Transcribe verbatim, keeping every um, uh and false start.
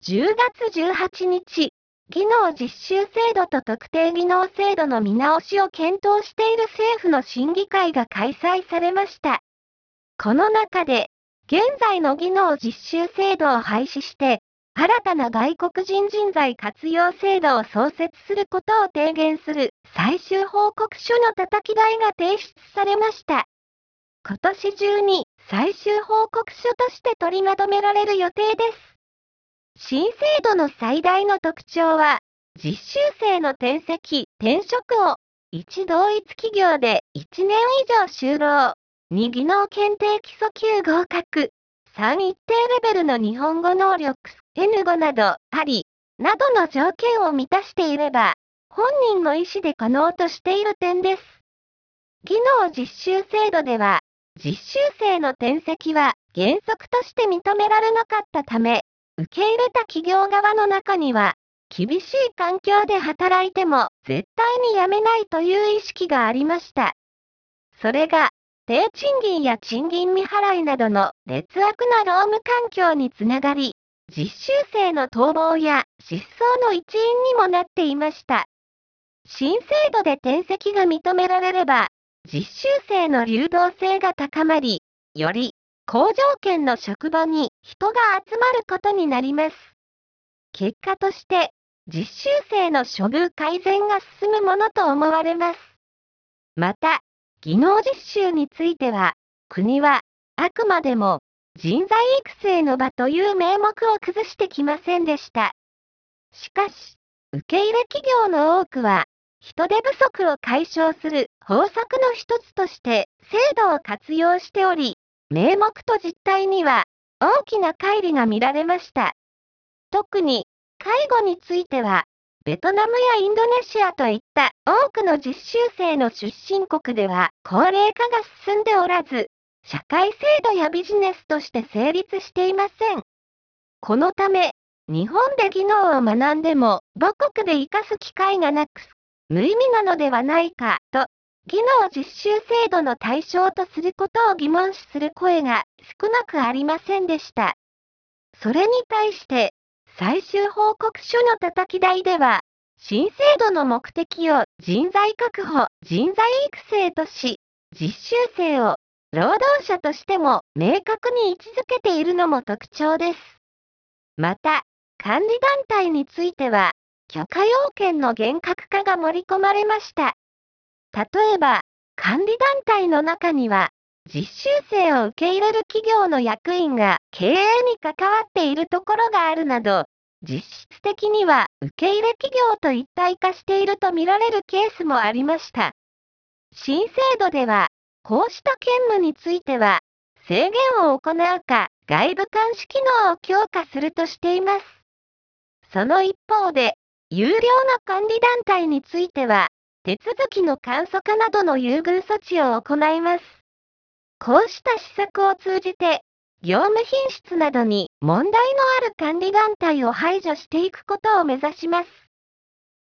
じゅうがつじゅうはちにち、技能実習制度と特定技能制度の見直しを検討している政府の審議会が開催されました。この中で、現在の技能実習制度を廃止して、新たな外国人人材活用制度を創設することを提言する最終報告書のたたき台が提出されました。今年中に最終報告書として取りまとめられる予定です。新制度の最大の特徴は、実習生の転籍、転職を、いち同一企業でいちねん以上就労、に技能検定基礎級合格、さん一定レベルの日本語能力 エヌご などあり、などの条件を満たしていれば、本人の意思で可能としている点です。技能実習制度では、実習生の転籍は原則として認められなかったため、受け入れた企業側の中には、厳しい環境で働いても絶対に辞めないという意識がありました。それが、低賃金や賃金未払いなどの劣悪な労務環境につながり、実習生の逃亡や失踪の一因にもなっていました。新制度で転籍が認められれば、実習生の流動性が高まり、より好条件の職場に人が集まることになります。結果として、実習生の処遇改善が進むものと思われます。また、技能実習については、国は、あくまでも、人材育成の場という名目を崩してきませんでした。しかし、受け入れ企業の多くは、人手不足を解消する方策の一つとして制度を活用しており、名目と実態には大きな乖離が見られました。特に、介護については、ベトナムやインドネシアといった多くの実習生の出身国では高齢化が進んでおらず、社会制度やビジネスとして成立していません。このため、日本で技能を学んでも母国で活かす機会がなく、無意味なのではないかと、技能実習制度の対象とすることを疑問視する声が少なくありませんでした。それに対して、最終報告書のたたき台では、新制度の目的を人材確保、人材育成とし、実習生を労働者としても明確に位置づけているのも特徴です。また、監理団体については、許可要件の厳格化が盛り込まれました。例えば、監理団体の中には、実習生を受け入れる企業の役員が経営に関わっているところがあるなど、実質的には受け入れ企業と一体化していると見られるケースもありました。新制度では、こうした兼務については、制限を行うか、外部監視機能を強化するとしています。その一方で、有料な監理団体については、手続きの簡素化などの優遇措置を行います。こうした施策を通じて、業務品質などに問題のある監理団体を排除していくことを目指します。